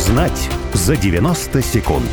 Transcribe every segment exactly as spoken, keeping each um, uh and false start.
Узнать за девяносто секунд.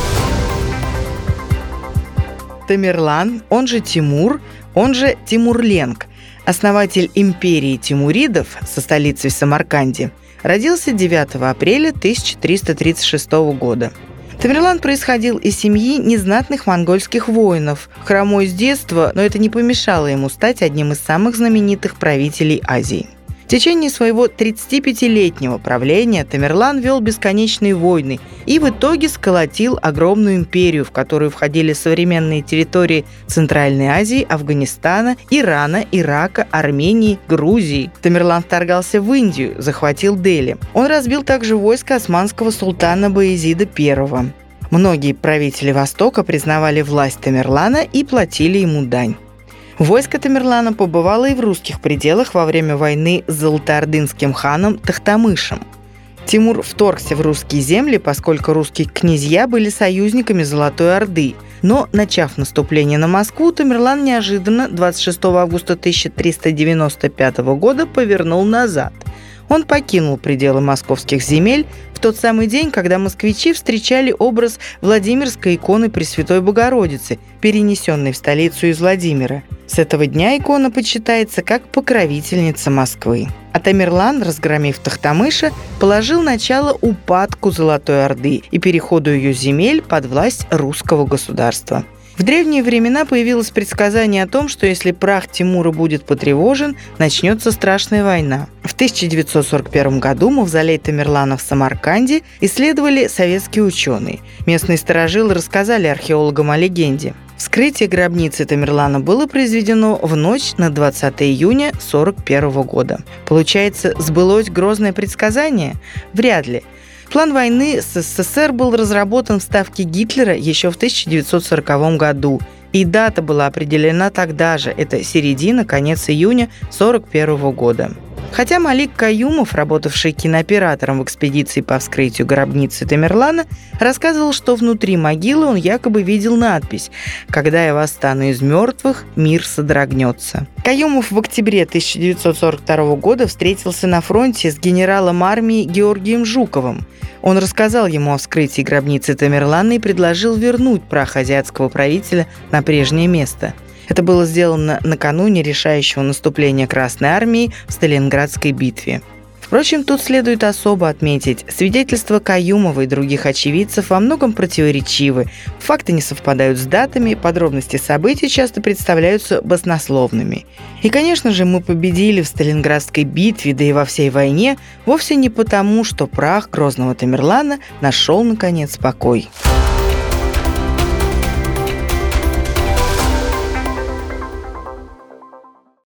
Тамерлан, он же Тимур, он же Тимурленк, основатель империи тимуридов со столицей в Самарканде, родился девятого апреля тысяча триста тридцать шестого года. Тамерлан происходил из семьи незнатных монгольских воинов, хромой с детства, но это не помешало ему стать одним из самых знаменитых правителей Азии. В течение своего тридцатипятилетнего правления Тамерлан вел бесконечные войны и в итоге сколотил огромную империю, в которую входили современные территории Центральной Азии, Афганистана, Ирана, Ирака, Армении, Грузии. Тамерлан вторгался в Индию, захватил Дели. Он разбил также войско османского султана Баязида I. Многие правители Востока признавали власть Тамерлана и платили ему дань. Войско Тамерлана побывало и в русских пределах во время войны с золотоордынским ханом Тохтамышем. Тимур вторгся в русские земли, поскольку русские князья были союзниками Золотой Орды. Но, начав наступление на Москву, Тамерлан неожиданно двадцать шестого августа тысяча триста девяносто пятого года повернул назад. Он покинул пределы московских земель в тот самый день, когда москвичи встречали образ Владимирской иконы Пресвятой Богородицы, перенесенной в столицу из Владимира. С этого дня икона почитается как покровительница Москвы. А Тамерлан, разгромив Тохтамыша, положил начало упадку Золотой Орды и переходу ее земель под власть русского государства. В древние времена появилось предсказание о том, что если прах Тимура будет потревожен, начнется страшная война. В тысяча девятьсот сорок первом году мавзолей Тамерлана в Самарканде исследовали советские ученые. Местные старожилы рассказали археологам о легенде. Вскрытие гробницы Тамерлана было произведено в ночь на двадцатое июня сорок первого года. Получается, сбылось грозное предсказание? Вряд ли. План войны с СССР был разработан в Ставке Гитлера еще в тысяча девятьсот сороковом году, и дата была определена тогда же, это середина, конец июня сорок первого года. Хотя Малик Каюмов, работавший кинооператором в экспедиции по вскрытию гробницы Тамерлана, рассказывал, что внутри могилы он якобы видел надпись «Когда я восстану из мертвых, мир содрогнется». Каюмов в октябре тысяча девятьсот сорок второго года встретился на фронте с генералом армии Георгием Жуковым. Он рассказал ему о вскрытии гробницы Тамерлана и предложил вернуть прах азиатского правителя на прежнее место. Это было сделано накануне решающего наступления Красной Армии в Сталинградской битве. Впрочем, тут следует особо отметить, свидетельства Каюмова и других очевидцев во многом противоречивы, факты не совпадают с датами, подробности событий часто представляются баснословными. И, конечно же, мы победили в Сталинградской битве, да и во всей войне, вовсе не потому, что прах грозного Тамерлана нашел, наконец, покой.